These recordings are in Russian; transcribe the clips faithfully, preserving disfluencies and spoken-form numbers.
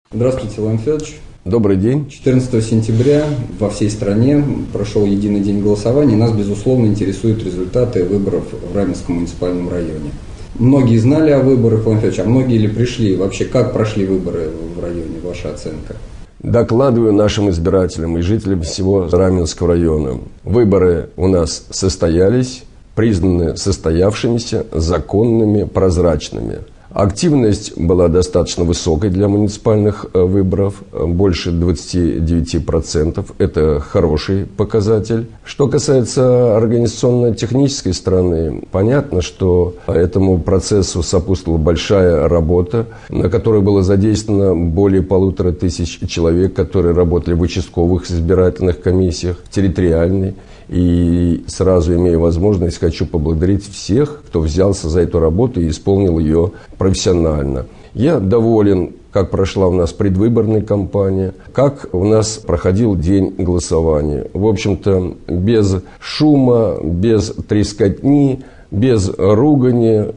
Здравствуйте, Владимир Федорович. Добрый день. четырнадцатого сентября во всей стране прошел единый день голосования. Нас, безусловно, интересуют результаты выборов в Раменском муниципальном районе. Многие знали о выборах, Владимир Федорович, а многие ли пришли? Вообще, как прошли выборы в районе, ваша оценка? Докладываю нашим избирателям и жителям всего Раменского района. Выборы у нас состоялись, признаны состоявшимися, законными, прозрачными. Активность была достаточно высокой для муниципальных выборов, больше двадцати девяти процентов. Это хороший показатель. Что касается организационно-технической стороны, понятно, что этому процессу сопутствовала большая работа, на которой было задействовано более полутора тысяч человек, которые работали в участковых избирательных комиссиях, территориальной. И сразу, имея возможность, хочу поблагодарить всех, кто взялся за эту работу и исполнил ее профессионально. Я доволен, как прошла у нас предвыборная кампания, как у нас проходил день голосования. В общем-то, без шума, без трескотни, без ругани.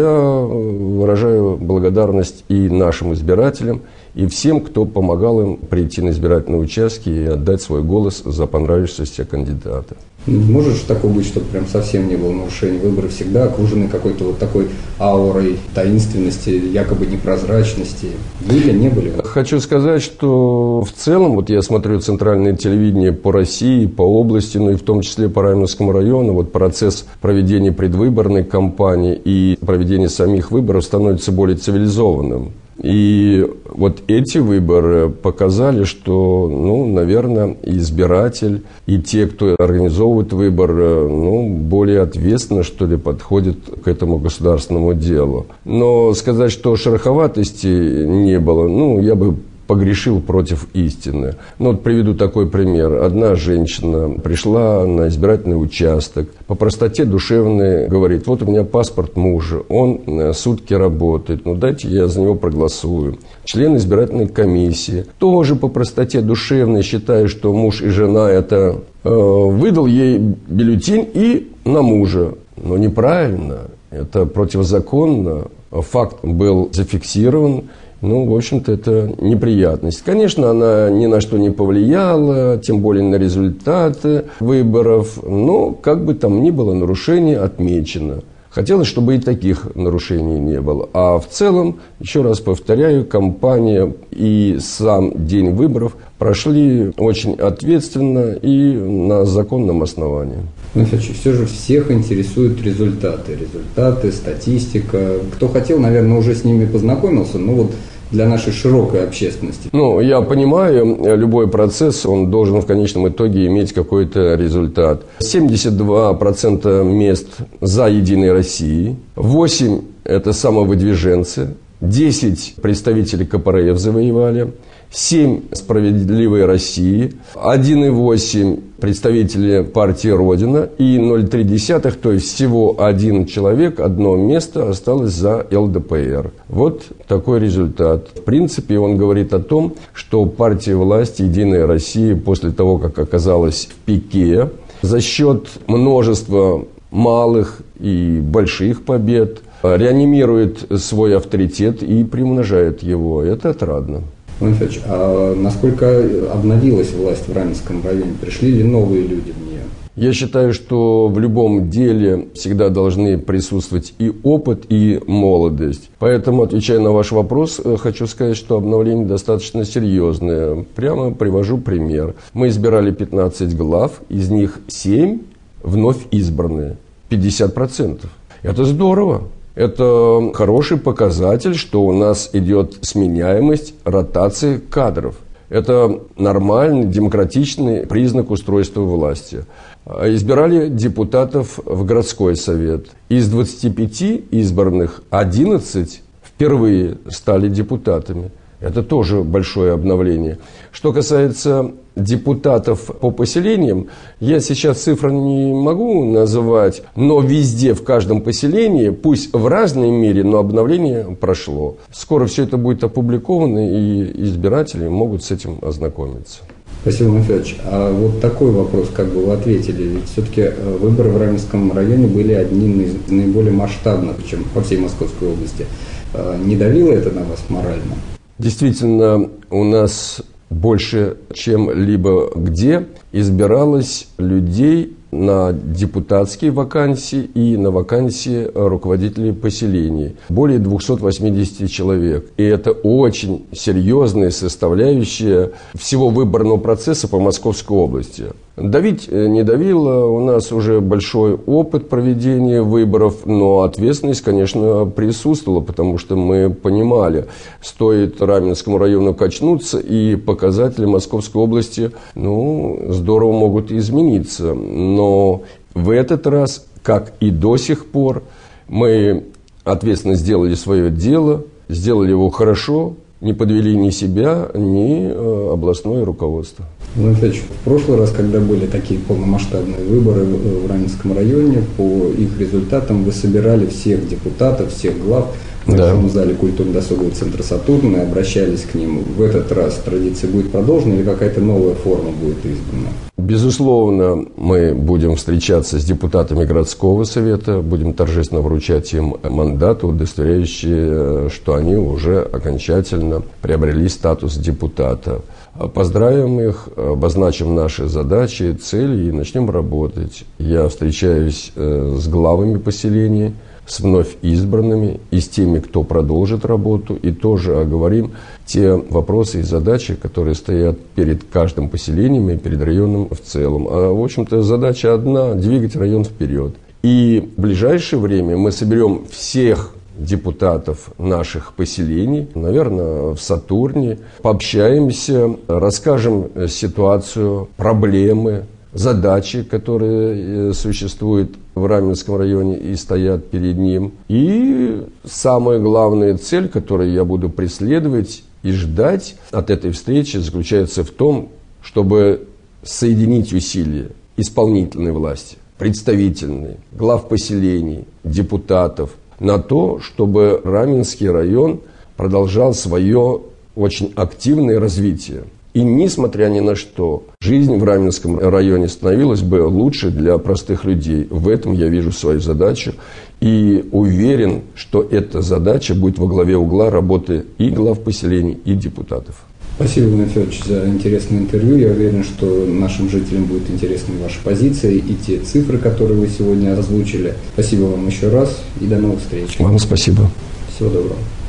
Я выражаю благодарность и нашим избирателям, и всем, кто помогал им прийти на избирательные участки и отдать свой голос за понравившегося кандидата. Может же такое быть, чтобы прям совсем не было нарушений? Выборы всегда окружены какой-то вот такой аурой таинственности, якобы непрозрачности. Были, не были? Хочу сказать, что в целом, вот я смотрю центральное телевидение по России, по области, ну и в том числе по Раменскому району, вот процесс проведения предвыборной кампании и проведения самих выборов становится более цивилизованным. И вот эти выборы показали, что, ну, наверное, избиратель и те, кто организовывает выбор, ну, более ответственно, что ли, подходят к этому государственному делу. Но сказать, что шероховатости не было, ну, я бы погрешил против истины. Ну, вот приведу такой пример. Одна женщина пришла на избирательный участок, по простоте душевной говорит: вот у меня паспорт мужа, он сутки работает, ну дайте я за него проголосую. Член избирательной комиссии тоже по простоте душевной, считая, что муж и жена это, э, выдал ей бюллетень и на мужа. Но неправильно, это противозаконно, факт был зафиксирован. Ну, в общем-то, это неприятность. Конечно, она ни на что не повлияла, тем более на результаты выборов. Но, как бы там ни было, нарушение отмечено. Хотелось, чтобы и таких нарушений не было. А в целом, еще раз повторяю, кампания и сам день выборов прошли очень ответственно и на законном основании. Ну, все же всех интересуют результаты. Результаты, статистика. Кто хотел, наверное, уже с ними познакомился. Ну, вот для нашей широкой общественности. Ну, я понимаю, любой процесс, он должен в конечном итоге иметь какой-то результат. семьдесят два процента мест за «Единой Россией», восемь процентов это самовыдвиженцы, десять представителей ка пэ эр эф завоевали, семь «Справедливой России», один целых восемь десятых представители партии «Родина» и ноль целых три десятых, то есть всего один человек, одно место осталось за эл дэ пэ эр. Вот такой результат. В принципе, он говорит о том, что партия власти «Единая Россия» после того, как оказалась в пике, за счет множества малых и больших побед реанимирует свой авторитет и приумножает его. Это отрадно. Владимир Федорович, а насколько обновилась власть в Раменском районе? Пришли ли новые люди в нее? Я считаю, что в любом деле всегда должны присутствовать и опыт, и молодость. Поэтому, отвечая на ваш вопрос, хочу сказать, что обновление достаточно серьезное. Прямо привожу пример. Мы избирали пятнадцать глав, из них семь вновь избранные, пятьдесят процентов. Это здорово. Это хороший показатель, что у нас идет сменяемость, ротация кадров. Это нормальный, демократичный признак устройства власти. Избирали депутатов в городской совет. Из двадцати пяти избранных одиннадцать впервые стали депутатами. Это тоже большое обновление. Что касается депутатов по поселениям, я сейчас цифры не могу называть, но везде, в каждом поселении, пусть в разной мере, но обновление прошло. Скоро все это будет опубликовано, и избиратели могут с этим ознакомиться. Спасибо, Владимир Федорович. А вот такой вопрос, как бы вы ответили. Ведь все-таки выборы в Раменском районе были одним из наиболее масштабных, чем по всей Московской области. Не давило это на вас морально? Действительно, у нас больше, чем либо где, избиралось людей на депутатские вакансии и на вакансии руководителей поселений. Более двухсот восьмидесяти человек. И это очень серьезная составляющая всего выборного процесса по Московской области. Давить не давило, у нас уже большой опыт проведения выборов, но ответственность, конечно, присутствовала, потому что мы понимали, стоит Раменскому району качнуться, и показатели Московской области, ну, здорово могут измениться. Но в этот раз, как и до сих пор, мы ответственно сделали свое дело, сделали его хорошо, не подвели ни себя, ни областное руководство. Владимир Федорович, в прошлый раз, когда были такие полномасштабные выборы в Раменском районе, по их результатам вы собирали всех депутатов, всех глав в большом да. зале культурно-досугового центра «Сатурн» и обращались к ним. В этот раз традиция будет продолжена или какая-то новая форма будет избрана? Безусловно, мы будем встречаться с депутатами городского совета, будем торжественно вручать им мандаты, удостоверяющие, что они уже окончательно приобрели статус депутата. Поздравим их, обозначим наши задачи, цели и начнем работать. Я встречаюсь с главами поселений, с вновь избранными и с теми, кто продолжит работу, и тоже оговорим те вопросы и задачи, которые стоят перед каждым поселением и перед районом в целом. А, в общем-то, задача одна – двигать район вперед. И в ближайшее время мы соберем всех депутатов наших поселений, наверное, в Сатурне, пообщаемся, расскажем ситуацию, проблемы, задачи, которые существуют в Раменском районе и стоят перед ним. И самая главная цель, которую я буду преследовать и ждать от этой встречи, заключается в том, чтобы соединить усилия исполнительной власти, представительной, глав поселений, депутатов, на то, чтобы Раменский район продолжал свое очень активное развитие. И несмотря ни на что, жизнь в Раменском районе становилась бы лучше для простых людей. В этом я вижу свою задачу и уверен, что эта задача будет во главе угла работы и глав поселений, и депутатов. Спасибо, Владимир Федорович, за интересное интервью. Я уверен, что нашим жителям будет интересна ваша позиция и те цифры, которые вы сегодня озвучили. Спасибо вам еще раз и до новых встреч. Вам спасибо. Всего доброго.